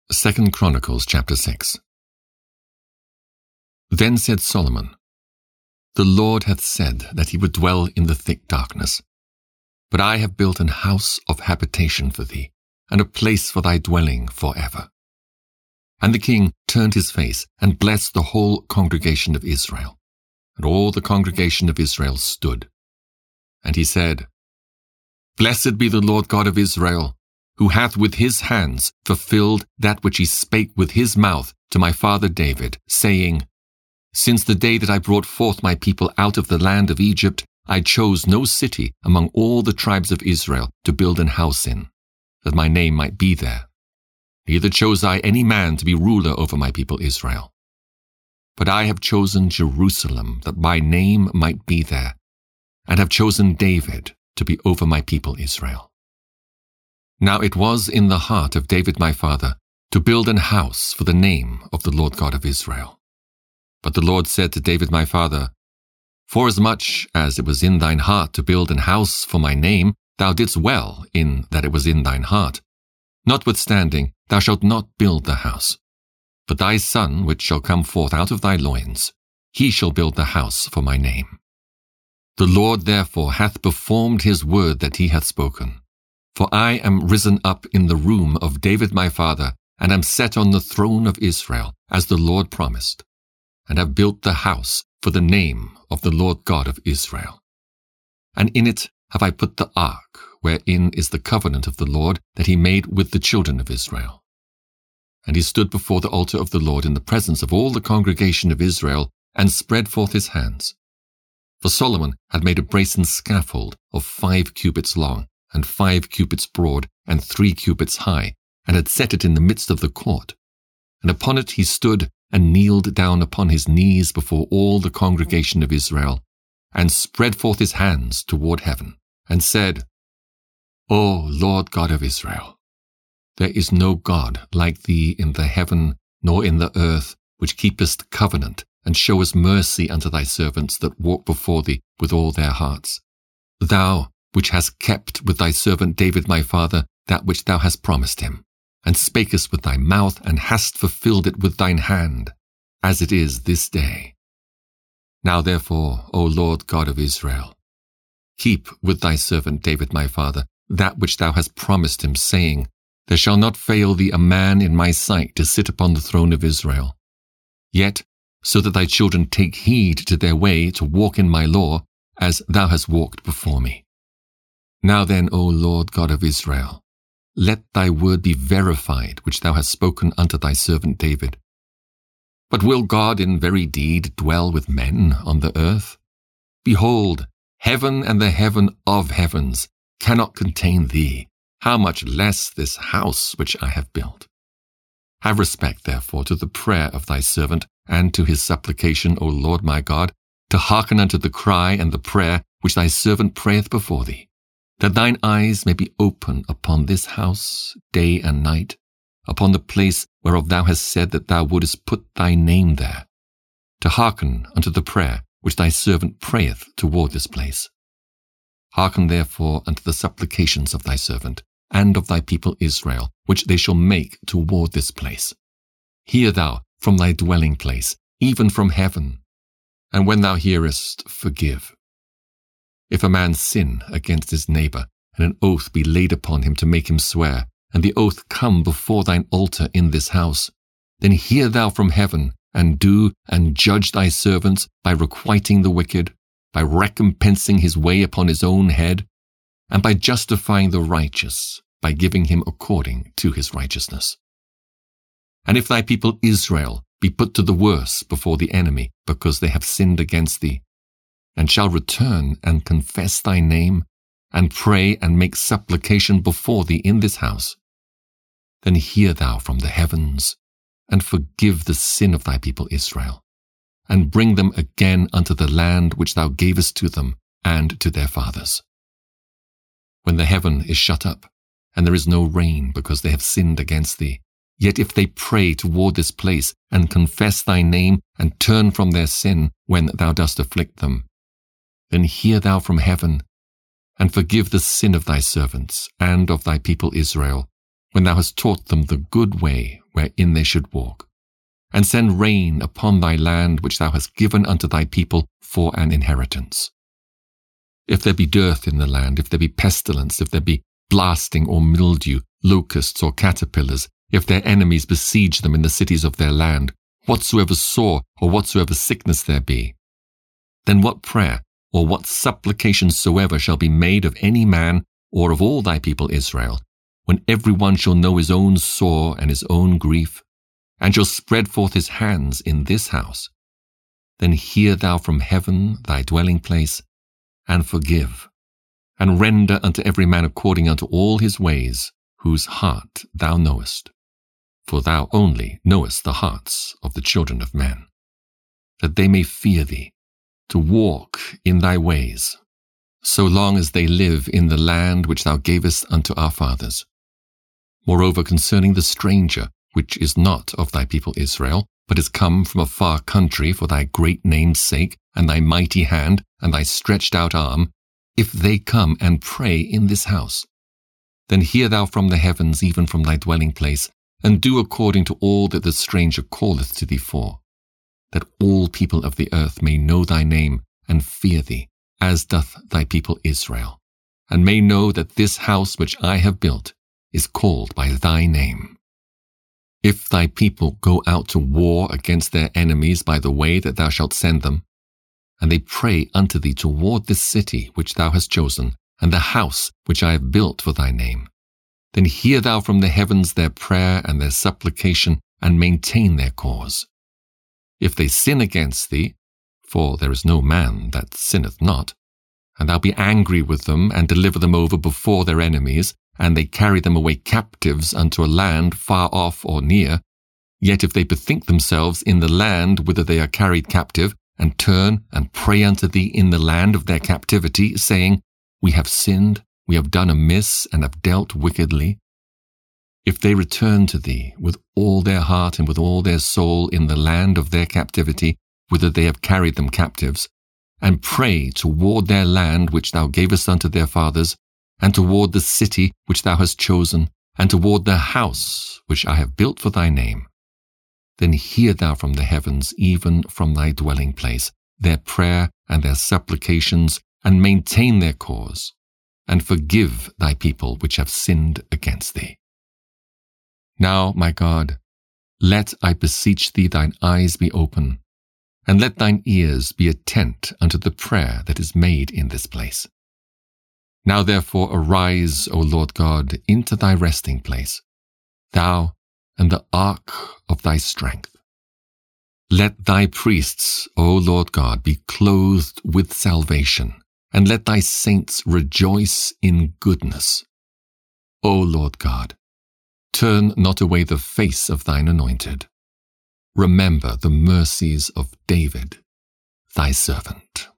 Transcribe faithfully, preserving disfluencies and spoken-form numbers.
Second Chronicles chapter six. Then said Solomon, The Lord hath said that he would dwell in the thick darkness. But I have built an house of habitation for thee, and a place for thy dwelling for ever. And the king turned his face, and blessed the whole congregation of Israel. And all the congregation of Israel stood. And he said, Blessed be the Lord God of Israel, who hath with his hands fulfilled that which he spake with his mouth to my father David, saying, Since the day that I brought forth my people out of the land of Egypt, I chose no city among all the tribes of Israel to build an house in, that my name might be there. Neither chose I any man to be ruler over my people Israel. But I have chosen Jerusalem, that my name might be there, and have chosen David to be over my people Israel. Now it was in the heart of David my father to build an house for the name of the Lord God of Israel. But the Lord said to David my father, Forasmuch as it was in thine heart to build an house for my name, thou didst well in that it was in thine heart. Notwithstanding, thou shalt not build the house. But thy son, which shall come forth out of thy loins, he shall build the house for my name. The Lord therefore hath performed his word that he hath spoken. For I am risen up in the room of David my father, and am set on the throne of Israel, as the Lord promised, and have built the house for the name of the Lord God of Israel. And in it have I put the ark, wherein is the covenant of the Lord that he made with the children of Israel. And he stood before the altar of the Lord in the presence of all the congregation of Israel, and spread forth his hands. For Solomon had made a brasen scaffold of five cubits long, and five cubits broad, and three cubits high, and had set it in the midst of the court. And upon it he stood, and kneeled down upon his knees before all the congregation of Israel, and spread forth his hands toward heaven, and said, O Lord God of Israel, there is no God like thee in the heaven nor in the earth, which keepest covenant, and showest mercy unto thy servants that walk before thee with all their hearts. Thou, which hast kept with thy servant David my father that which thou hast promised him, and spakest with thy mouth, and hast fulfilled it with thine hand, as it is this day. Now therefore, O Lord God of Israel, keep with thy servant David my father that which thou hast promised him, saying, There shall not fail thee a man in my sight to sit upon the throne of Israel. Yet, so that thy children take heed to their way to walk in my law, as thou hast walked before me. Now then, O Lord God of Israel, let thy word be verified, which thou hast spoken unto thy servant David. But will God in very deed dwell with men on the earth? Behold, heaven and the heaven of heavens cannot contain thee, how much less this house which I have built. Have respect, therefore, to the prayer of thy servant, and to his supplication, O Lord my God, to hearken unto the cry and the prayer which thy servant prayeth before thee, that thine eyes may be open upon this house day and night, upon the place whereof thou hast said that thou wouldest put thy name there, to hearken unto the prayer which thy servant prayeth toward this place. Hearken therefore unto the supplications of thy servant, and of thy people Israel, which they shall make toward this place. Hear thou from thy dwelling place, even from heaven, and when thou hearest, forgive. If a man sin against his neighbor, and an oath be laid upon him to make him swear, and the oath come before thine altar in this house, then hear thou from heaven, and do and judge thy servants by requiting the wicked, by recompensing his way upon his own head, and by justifying the righteous, by giving him according to his righteousness. And if thy people Israel be put to the worse before the enemy, because they have sinned against thee, and shall return and confess thy name, and pray and make supplication before thee in this house, then hear thou from the heavens, and forgive the sin of thy people Israel, and bring them again unto the land which thou gavest to them and to their fathers. When the heaven is shut up, and there is no rain because they have sinned against thee, yet if they pray toward this place, and confess thy name, and turn from their sin when thou dost afflict them, then hear thou from heaven, and forgive the sin of thy servants and of thy people Israel, when thou hast taught them the good way wherein they should walk, and send rain upon thy land which thou hast given unto thy people for an inheritance. If there be dearth in the land, if there be pestilence, if there be blasting or mildew, locusts or caterpillars, if their enemies besiege them in the cities of their land, whatsoever sore or whatsoever sickness there be, then what prayer or what supplication soever shall be made of any man or of all thy people Israel, when every one shall know his own sore and his own grief, and shall spread forth his hands in this house, then hear thou from heaven thy dwelling place, and forgive, and render unto every man according unto all his ways, whose heart thou knowest. For thou only knowest the hearts of the children of men, that they may fear thee, to walk in thy ways, so long as they live in the land which thou gavest unto our fathers. Moreover, concerning the stranger, which is not of thy people Israel, but is come from a far country for thy great name's sake, and thy mighty hand, and thy stretched out arm, if they come and pray in this house, then hear thou from the heavens, even from thy dwelling place, and do according to all that the stranger calleth to thee for, that all people of the earth may know thy name and fear thee, as doth thy people Israel, and may know that this house which I have built is called by thy name. If thy people go out to war against their enemies by the way that thou shalt send them, and they pray unto thee toward this city which thou hast chosen, and the house which I have built for thy name, then hear thou from the heavens their prayer and their supplication, and maintain their cause. If they sin against thee, for there is no man that sinneth not, and thou be angry with them, and deliver them over before their enemies, and they carry them away captives unto a land far off or near, yet if they bethink themselves in the land whither they are carried captive, and turn and pray unto thee in the land of their captivity, saying, We have sinned, we have done amiss, and have dealt wickedly, if they return to thee with all their heart and with all their soul in the land of their captivity, whither they have carried them captives, and pray toward their land which thou gavest unto their fathers, and toward the city which thou hast chosen, and toward the house which I have built for thy name, then hear thou from the heavens, even from thy dwelling place, their prayer and their supplications, and maintain their cause, and forgive thy people which have sinned against thee. Now, my God, let, I beseech thee, thine eyes be open, and let thine ears be attent unto the prayer that is made in this place. Now therefore arise, O Lord God, into thy resting place, thou and the ark of thy strength. Let thy priests, O Lord God, be clothed with salvation, and let thy saints rejoice in goodness. O Lord God, turn not away the face of thine anointed. Remember the mercies of David, thy servant.